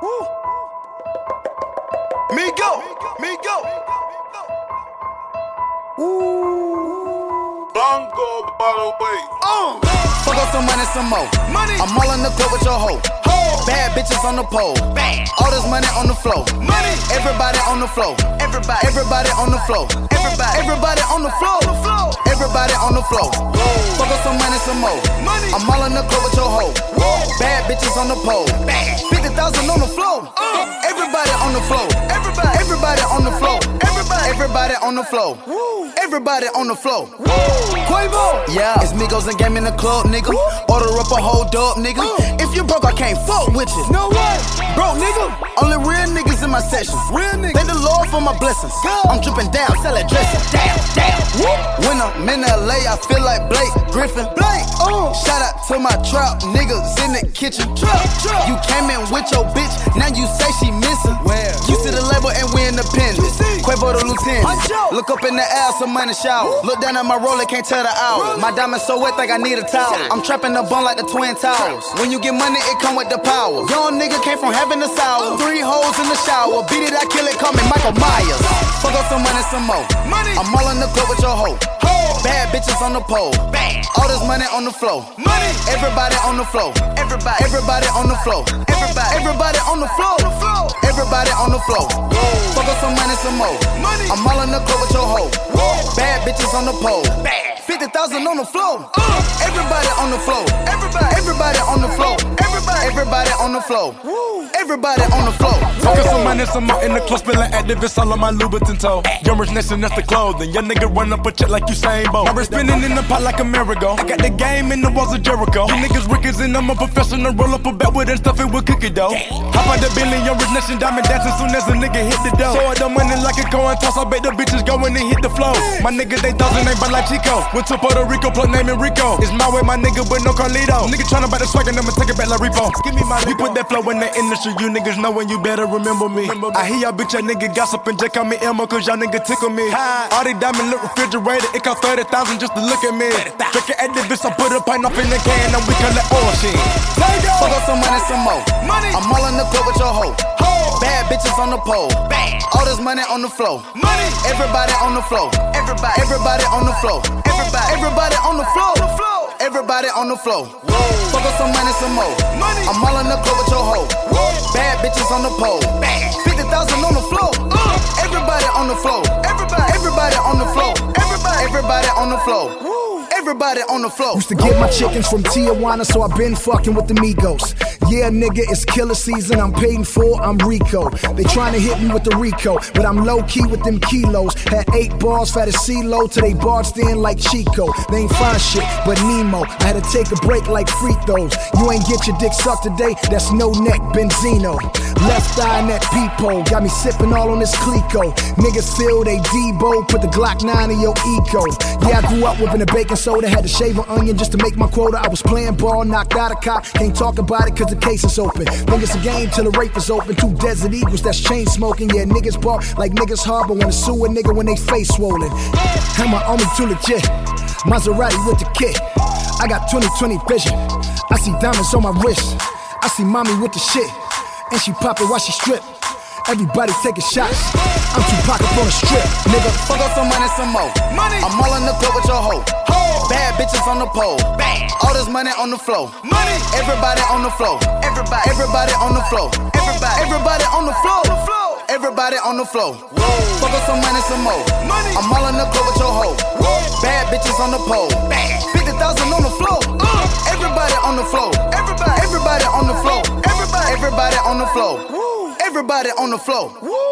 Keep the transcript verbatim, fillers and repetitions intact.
Woo. Me go, me go. Woo. Bongo, by the way. Uh. Fuck up some money, some more. Money. I'm all in the club with your hoe. Ho. Bad bitches on the pole. Bad. All this money on the floor. Money. Everybody on the floor. Everybody. Everybody on the floor. Everybody. Everybody on the floor. On the floor. Everybody on the floor. Whoa. Fuck up some money, some more. Money. I'm all in the club with your hoe. Whoa. Bad bitches on the pole. Bad. fifty thousand on the floor. Uh. Everybody on the floor. Everybody. Everybody on the floor. Everybody. Everybody on the floor. Woo. Everybody on the floor. Woo. Quavo. Yeah, it's Migos and game in the club, nigga. Order up a whole dub, nigga. Uh. If you broke, I can't fuck with you. No way. Broke, nigga. Only real niggas in my section. Real niggas. Thank the Lord for my blessings. God. I'm dripping down, selling dressing. Damn, damn. Woo. When I'm in L A, I feel like Blake Griffin. Blake. Uh. Shout out to my trap niggas in the kitchen. Trap, trap. You came in with your bitch, now you say she missing. Where? You see the label and we independent. You see? Quavo the lieutenant. Punch out. Look up in the air, some money shower. Woo. Look down at my roller, can't tell the hour. Really? My diamonds so wet, think I need a towel. I'm trapping the bone like the Twin Towers. When you get money, it come with the power. Young nigga came from heaven to sour. Three hoes in the shower. Beat it, I kill it, call me Michael Myers. Fuck up some money, some more. Money. I'm all in the club with your hoe. Ho. Bad bitches on the pole. Bad. All this money on the floor. Money. Everybody on the floor. Everybody. Everybody on the floor. Everybody. Everybody on the floor. On the floor. Everybody on the floor. Whoa. Fuck up some money, some more. Money. I'm all in the club with your hoe. Whoa. Bad bitches on the pole. Bad. fifty thousand on the floor. Uh. Everybody on the floor. Everybody. Everybody on the floor. Everybody. Everybody on the floor. Woo. Everybody on the floor. Fuckin' some money, some more in the club, spillin' activists all on my Louboutin toe. Young Rich Nation, that's the clothing. Young nigga run up a check like Usain Bolt. My wrist spinning in the pot like a miracle. I got the game in the walls of Jericho. You niggas rickers and I'm a professional. Roll up a belt with and stuff it with cookie dough. Hop out the billion, Young Rich Nation, diamond dancing soon as a nigga hit the dough. Throw out the money like a coin toss. I bet the bitches go in and hit the flow. My niggas, they thousand, they bad like Chico. Went to Puerto Rico, plug name Rico. It's my way, my nigga, but no Carlito. Nigga tryna buy the swag and I'ma take it back like Repo. Give me my. We put that flow in the industry, you niggas know when you better remember me. I hear y'all bitch, y'all nigga gossiping, just call me Elmo, cause y'all nigga tickle me. All these diamond look refrigerated, it cost thirty thousand just to look at me. Drinking at the bitch, I put a pint up in the can, and we collect oil shit. Fuck up some money, some more. Money. I'm all in the club with your hoe. Ho. Bad bitches on the pole. Bad. All this money on the floor. Money. Everybody on the floor. Everybody. Everybody on the floor. Everybody. Everybody on the floor. On the floor. Everybody on the floor. Whoa. Fuck up some money, some more. Money. I'm all in the club with your hoe. Whoa. Bad bitches on the pole. Bad. fifty thousand on the floor. Uh. Everybody on the floor. Everybody. Everybody on the floor. Everybody. Everybody on the floor. Woo. Everybody on the floor. Used to get my chickens from Tijuana, so I been fucking with the Migos. Yeah, nigga, it's killer season. I'm paid in full, I'm Rico. They tryna hit me with the Rico, but I'm low key with them kilos. Had eight bars, fat as CeeLo, till they barged in like Chico. They ain't find shit but Nemo. I had to take a break like free throws. You ain't get your dick sucked today, that's no neck Benzino. Left eye in that peephole, got me sipping all on this Clico. Niggas feel they Debo, put the Glock nine in your Eco. Yeah, I grew up whipping a baking soda, had to shave an onion just to make my quota. I was playing ball, knocked out a cop, can't talk about it cause the case is open. Think it's a game till the rape is open. Two Desert Eagles that's chain smoking. Yeah, niggas bark like niggas harbor when to sue a nigga when they face swollen. And my army too legit, Maserati with the kit. I got twenty twenty vision, I see diamonds on my wrist. I see mommy with the shit, and she pop it while she strip. Everybody taking shots, I'm Tupac up on the strip. Nigga, fuck up some money, some more. Money. I'm all in the club with your hoe. Ho. Bad bitches on the pole. Bad. All this money on the floor. Money. Everybody on the floor. Everybody. Everybody on the floor. Everybody. Everybody on the floor. On the floor. Everybody on the floor. Whoa. Fuck up some money, some more. Money. I'm all in the club with your hoe. Whoa. Bad bitches on the pole. Bad. fifty thousand on the floor. Uh. Everybody on the floor. Everybody. Everybody on the floor. Everybody. Everybody on the floor. Woo. Everybody on the floor. Woo.